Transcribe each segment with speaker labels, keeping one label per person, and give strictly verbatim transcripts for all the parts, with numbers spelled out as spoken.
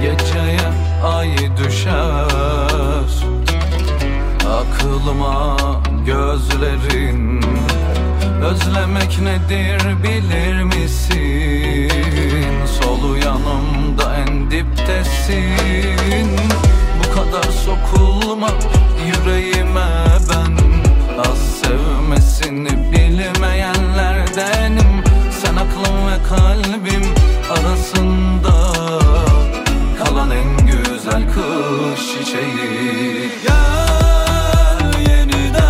Speaker 1: Geceye ay düşer aklıma gözlerin. Özlemek nedir bilir misin? Solu yanımda en diptesin. Bu kadar sokulma yüreğime ben. Az sevmesini bilmeyenlerdenim. Sen aklım ve kalbim arasında kalan en güzel kış çiçeği.
Speaker 2: Gel yeniden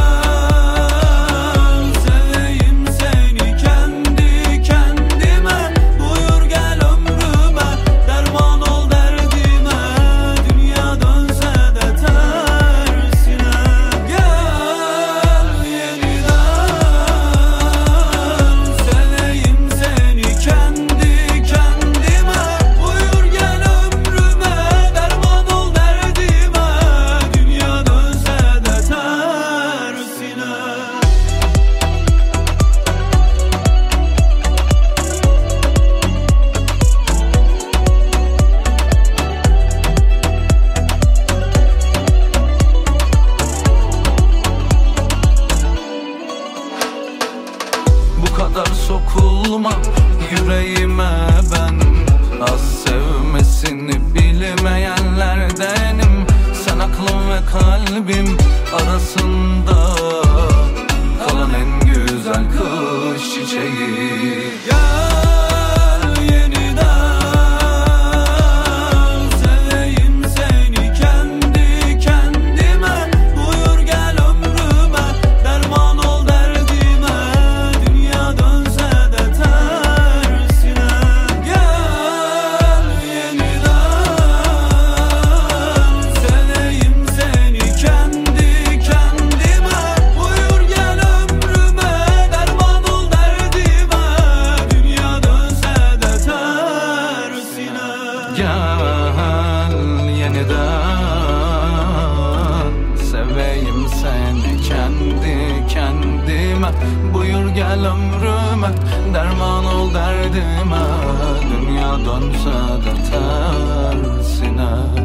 Speaker 2: seveyim seni kendi kendime. Buyur gel ömrüme, derman ol derdime. Dünya dönse de tersine. Gel yeniden seveyim seni kendi kendime. Buyur gel ömrüme, derman ol derdime. Dünya dönse de tersine.
Speaker 1: Bu kadar sokulma yüreğime ben. Az sevmesini bilmeyenlerdenim. Sen aklım ve kalbim arasında kalan en güzel kış çiçeği.
Speaker 2: Gel yeniden seveyim seni kendi kendime. Buyur gel ömrüme, derman ol derdime. Dünya dönse de tersine. Gel yeniden seveyim seni kendi kendime. Buyur gel ömrüme, derman ol derdime. Dünya dönse de tersine.
Speaker 1: Gel yeniden seveyim seni kendi kendime. Buyur gel ömrüme, derman ol derdime. Dünya dönse de tersine.